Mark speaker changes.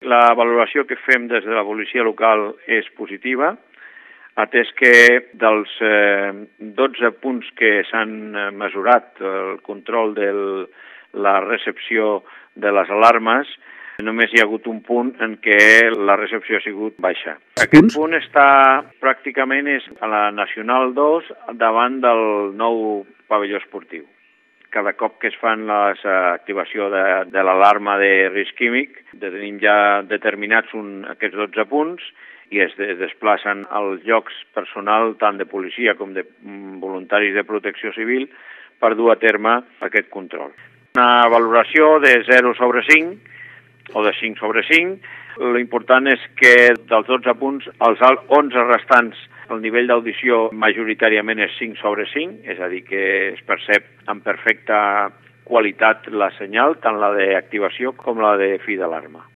Speaker 1: La valoració que fem des de la policia local és positiva, atès que dels 12 punts que s'han mesurat, el control de la recepció de les alarmes, només hi ha hagut un punt en què la recepció ha sigut baixa. Aquest punt està pràcticament a la Nacional 2 davant del nou pavelló esportiu. Cada cop que es fan l'activació de l'alarma de risc químic, tenim ja determinats aquests 12 punts i es desplacen als llocs personal tant de policia com de voluntaris de protecció civil per dur a terme aquest control. Una valoració de 0 sobre 5 o de 5 sobre 5. L'important és que dels 12 punts, els 11 restants, el nivell d'audició majoritàriament és 5 sobre 5, és a dir, que es percep amb perfecta qualitat la senyal, tant la d'activació com la de fi d'alarma.